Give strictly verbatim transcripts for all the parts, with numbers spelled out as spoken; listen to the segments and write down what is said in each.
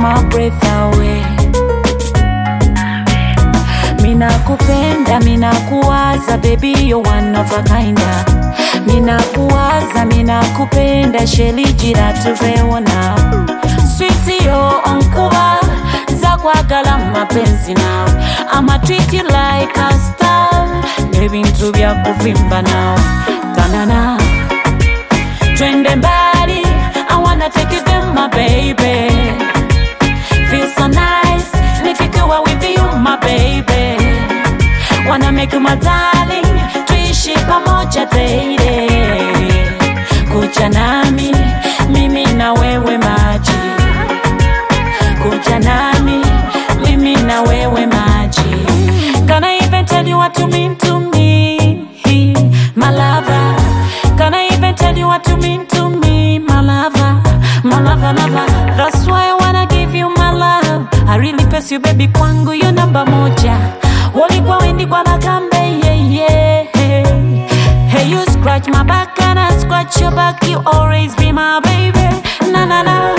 my breath away. Mina kupenda, mina kuwaza, baby you're one of a kind. Mina kuwaza, mina kupenda, sheli jira tuveona. Sweetie yo onkuba, za kwagala mapenzi now. I'ma treat you like a star, baby ntubya kuvimba now. Tanana, twende mbali, I wanna take you there my baby. Feel so nice, nikikuwa with you my baby. Wanna make you my darling, tuishi pamoja daily. Kuja nami, mimi na wewe maji. Kuja nami, mimi na wewe maji. Can I even tell you what you mean to me, my lover? Can I even tell you what you mean to me, my lover? My lover, lover. That's why I wanna give you my love. I really press you baby, kwangu you number moja. Woli kwa wendi kwa makambe, yeah, yeah. Hey, you scratch my back and I scratch your back. You always be my baby, na na na.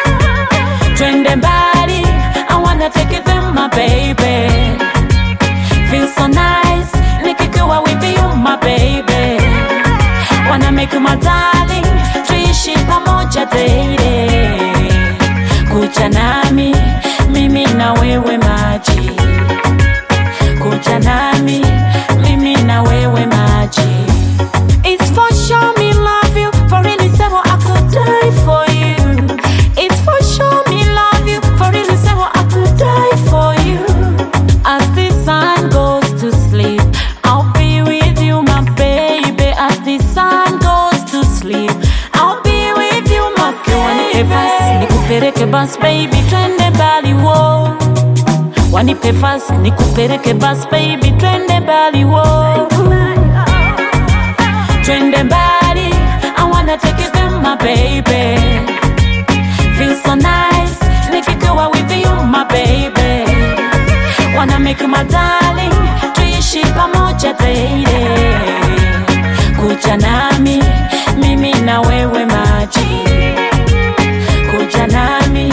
Twende mbali, I wanna take it there my baby. Feel so nice, nikikuwa with you my baby. Wanna make you my darling, tuishi pamoja daily. Kuja nami, mimi na wewe maji. Kuja nami, mimi na wewe maji. It's for sure me love you, for really say what I could die for you. It's for sure me love you, for really say what I could die for you. As the sun goes to sleep, I'll be with you my baby. As the sun goes to sleep, I'll be with you my baby. Nikupereke bus baby, twende mbali wo. Wanipe fast, nikupereke bus baby, twende mbali wo. Twende mbali, I wanna take you there my baby. Feel so nice, nikikuwa with you my baby. Wanna make you my darling, tuishi pamoja daily. Kuja nami, mimi na wewe maji. Kuja nami,